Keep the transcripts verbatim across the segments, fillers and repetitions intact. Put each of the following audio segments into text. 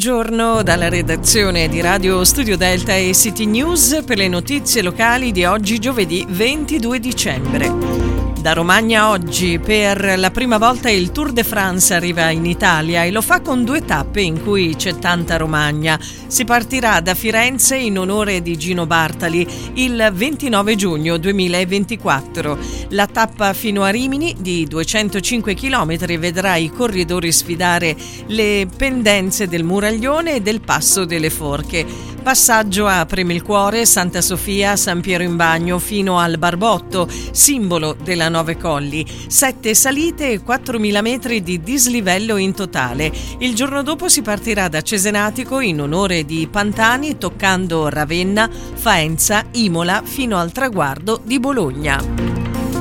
buongiorno dalla redazione di Radio Studio Delta e City News per le notizie locali di oggi giovedì ventidue dicembre. Da Romagna oggi per la prima volta il Tour de France arriva in Italia e lo fa con due tappe in cui c'è tanta Romagna. Si partirà da Firenze in onore di Gino Bartali il ventinove giugno duemilaventiquattro. La tappa fino a Rimini di duecentocinque chilometri vedrà i corridori sfidare le pendenze del Muraglione e del Passo delle Forche. Passaggio a Premilcuore, Santa Sofia, San Piero in Bagno fino al Barbotto, simbolo della Nove Colli. Sette salite e quattromila metri di dislivello in totale. Il giorno dopo si partirà da Cesenatico in onore di Pantani, toccando Ravenna, Faenza, Imola fino al traguardo di Bologna.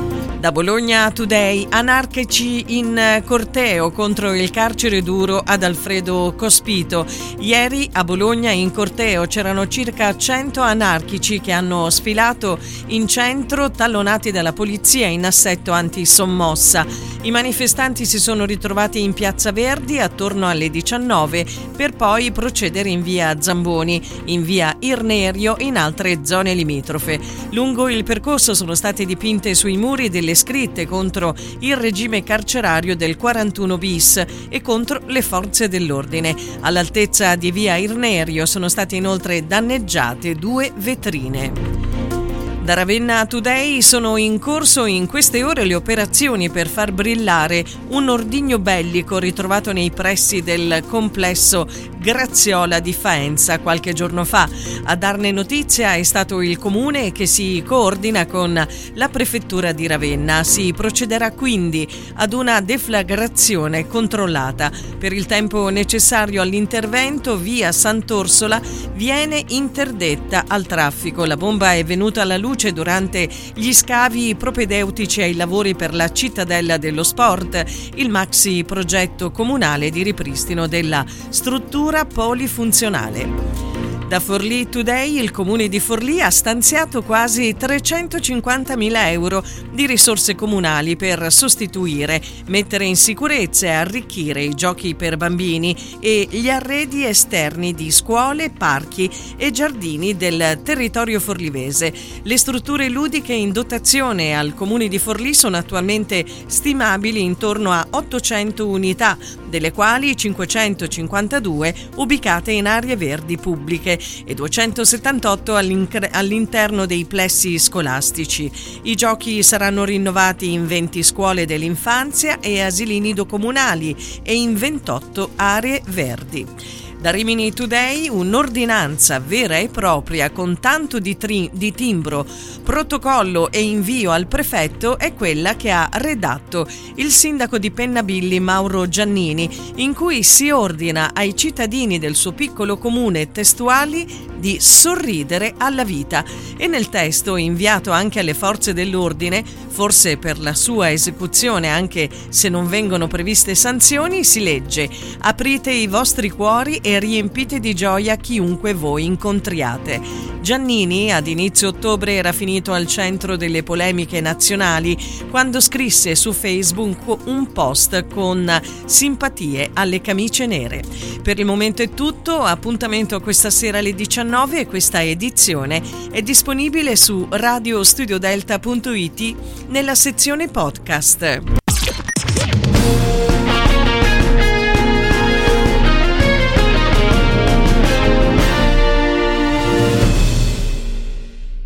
Da Bologna Today, anarchici in corteo contro il carcere duro ad Alfredo Cospito. Ieri a Bologna in corteo c'erano circa cento anarchici che hanno sfilato in centro, tallonati dalla polizia in assetto antisommossa. I manifestanti si sono ritrovati in Piazza Verdi attorno alle diciannove per poi procedere in via Zamboni, in via Irnerio e in altre zone limitrofe. Lungo il percorso sono state dipinte sui muri delle scritte contro il regime carcerario del quarantuno bis e contro le forze dell'ordine. All'altezza di via Irnerio sono state inoltre danneggiate due vetrine. Da Ravenna Today sono in corso in queste ore le operazioni per far brillare un ordigno bellico ritrovato nei pressi del complesso Graziola di Faenza qualche giorno fa. A darne notizia è stato il comune che si coordina con la prefettura di Ravenna. Si procederà quindi ad una deflagrazione controllata. Per il tempo necessario all'intervento, via Sant'Orsola viene interdetta al traffico. La bomba è venuta alla luce durante gli scavi propedeutici ai lavori per la cittadella dello sport, il maxi progetto comunale di ripristino della struttura polifunzionale. Da Forlì Today, il comune di Forlì ha stanziato quasi trecentocinquantamila euro di risorse comunali per sostituire, mettere in sicurezza e arricchire i giochi per bambini e gli arredi esterni di scuole, parchi e giardini del territorio forlivese. Le strutture ludiche in dotazione al comune di Forlì sono attualmente stimabili intorno a ottocento unità, delle quali cinquecentocinquantadue ubicate in aree verdi pubbliche e duecentosettantotto all'interno dei plessi scolastici. I giochi saranno rinnovati in venti scuole dell'infanzia e asili nido comunali e in ventotto aree verdi. Da Rimini Today, un'ordinanza vera e propria con tanto di, tri- di timbro, protocollo e invio al prefetto è quella che ha redatto il sindaco di Pennabilli Mauro Giannini, in cui si ordina ai cittadini del suo piccolo comune testuali di sorridere alla vita, e nel testo inviato anche alle forze dell'ordine, forse per la sua esecuzione anche se non vengono previste sanzioni, si legge: aprite i vostri cuori e riempite di gioia chiunque voi incontriate. Giannini ad inizio ottobre era finito al centro delle polemiche nazionali quando scrisse su Facebook un post con simpatie alle camicie nere. Per il momento è tutto, appuntamento questa sera alle diciannove e questa edizione è disponibile su radio studio delta punto it nella sezione podcast.